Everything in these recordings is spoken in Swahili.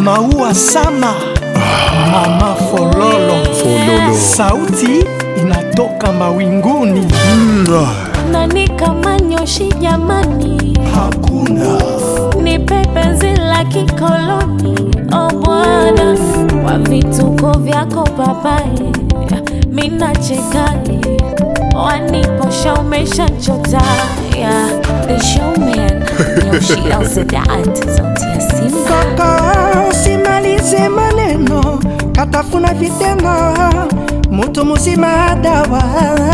Maua Sama, Mama Fololo. Sauti inatoka mawinguni. Nani kama Nyoshi jamani, Hakuna. ni penzi la kikoloni. O Bwana, kwa vituko vyako papai mina chekani, waniposha umeshachota. The showman Nyoshi El Sadat, sauti ya Simba. Kaka usimalize maneno, katafuna vitendo, mtu mzima dawa.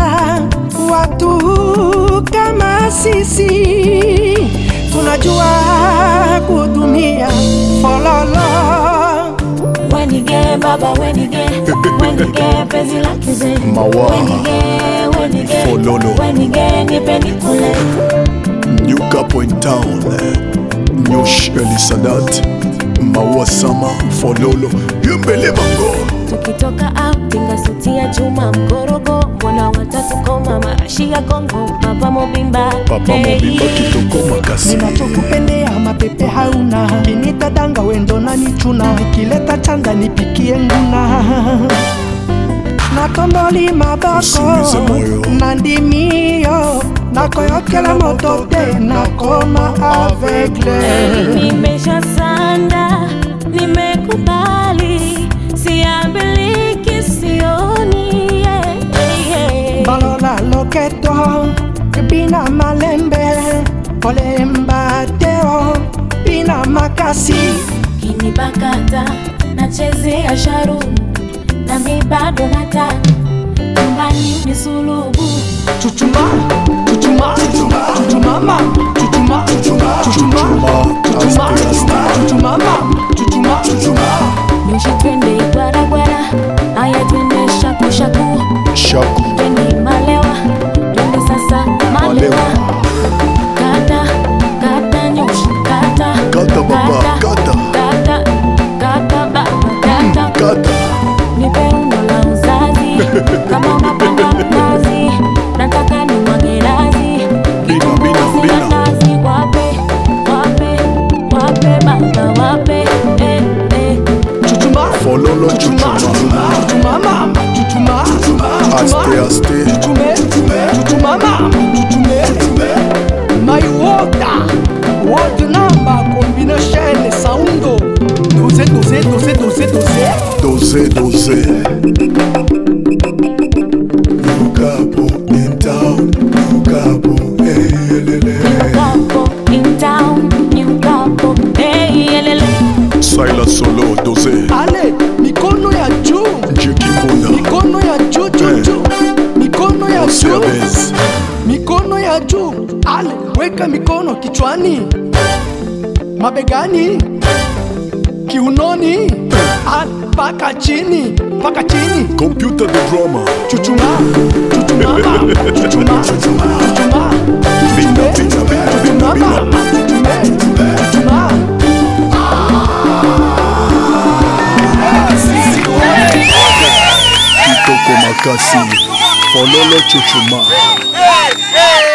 Watu kama sisi tunajua kutumia fololo. Wenige baba wenige penzi la kizeni. Wenige Fololo. Wenige nipeni kule. New Couple in town. Nyoshi El Sadat, Maua Sama, Fololo. Yumbele Bango. Tukitoka out tinga suti ya chuma mkorogo, mwana watatu koma marashi ya Kongo, Papa Mobimba. Papa Mobimba kitoko makasi. Ninachokupendea mapepe hauna, kinitadanga wendo na nichuna, kileta chanda nipikie nguna. Natondoli maboko na ndimio, nakoyokela moto te nakoma aveugle. Nimesha sanda, nimekubali, siambiliki sioni. Balola loketo, bina malembe, kolemba teo, bina makasi. Kini bakata, nachezea sharu, na mi bado nataka nyumbani ni sulubu. Chuchuma, chuchuma, chuchuma, chuchumama, chuchuma, chuchuma, chuchuma, chuchuma, chuchuma, chuchuma, chuchuma. Nyoshi twende gwara gwara, aya twende shaku shaku. Shaku. Twende malewa, twende sasa malewa. Kata, kata Nyoshi, kata. Kata baba, kata. Kata, kata baba, kata. Kata. Nipe uno la uzazi, kama unapanga mnazi, nataka ni mwage razi. Bina. Nazi, wape, wape, wape baba, wape. Chuchuma, Fololo chuchuma, chuchuma. chuchumama, chuchuma, Aste. chuchume, chuchumama, chuchume. My water, water number combination soundo. Doze. Doze. New Couple in town. New Couple, hey, lele. Couple in town, new couple, hey, lele. Silas Solo, Doze. Ale, mikono ya juu. Jeki Mona. Mikono ya juu. Mikono ya juu. Siabez. Mikono ya juu. Ale, weka mikono kichwani, mabegani, kiunoni, paka chini. Computer the drama. Chuchuma, chuchumama, chuchuma, chuchuma. Bina. Chuchuma. Kitoko makasi. Fololo chuchuma.